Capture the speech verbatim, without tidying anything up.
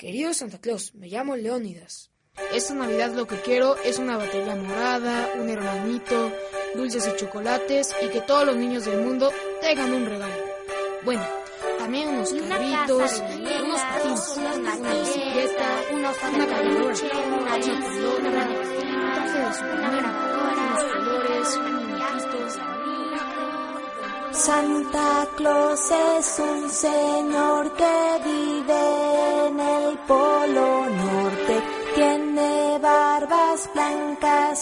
Querido Santa Claus, me llamo Leónidas. Esta Navidad lo que quiero es una batería morada, un hermanito, dulces y chocolates y que todos los niños del mundo tengan un regalo. Bueno, también unos carritos, unos patines, una bicicleta, una caminadora, una pelota, un traje de Superman, unos colores, muñequitos. Santa Claus es un señor que vive en el polo